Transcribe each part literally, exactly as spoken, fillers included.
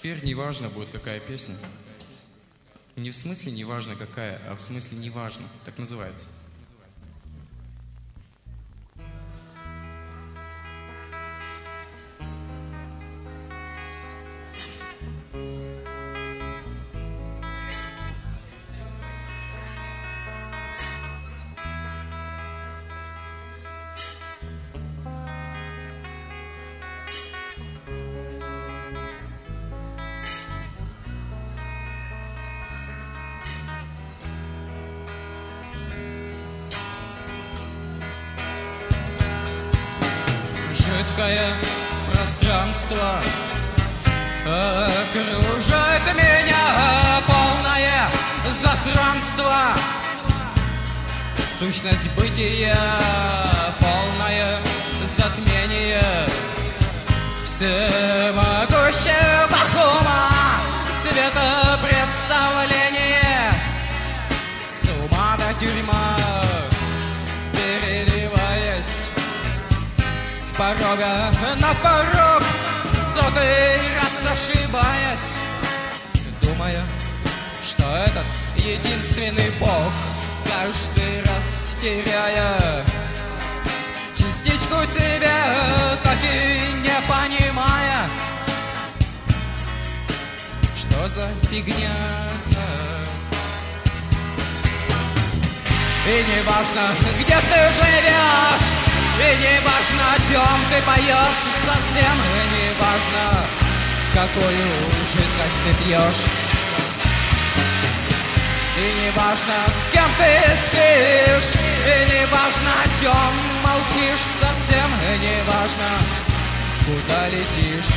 Теперь не важно будет, какая песня. Не в смысле не важно какая, а в смысле не важно. Так называется. Жидкое пространство окружает меня, полное засранство. Сущность бытия, полное затмение всемогущего ума, светопредставление с ума до тюрьма, переливаясь с порога на порог, сотый раз ошибаясь, думая, что этот единственный Бог, каждый раз теряя частичку себя, так и не понимая, что за фигня. И не важно, где ты живешь, и не важно, о чем ты поешь, совсем не важно, какую жидкость ты пьешь. И не важно, с кем ты спишь, и не важно, о чем молчишь, совсем не важно, куда летишь.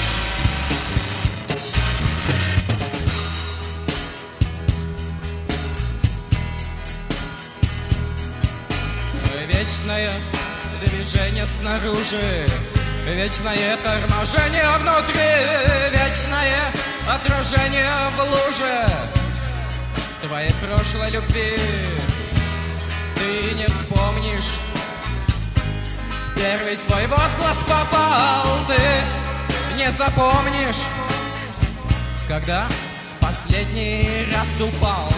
Вечное движение снаружи, вечное торможение внутри, вечное отражение в луже твоей прошлой любви. Ты не вспомнишь, первый свой возглас попал, ты не запомнишь, когда в последний раз упал.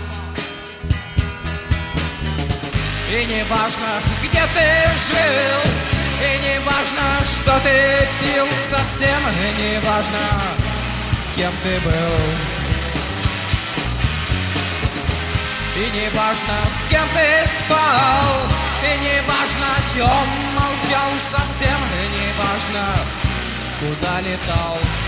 И не важно, где ты жил, и не важно, что ты пил, совсем не важно, кем ты был. И не важно, с кем ты спал, и не важно, о чем молчал, совсем не важно, куда летал.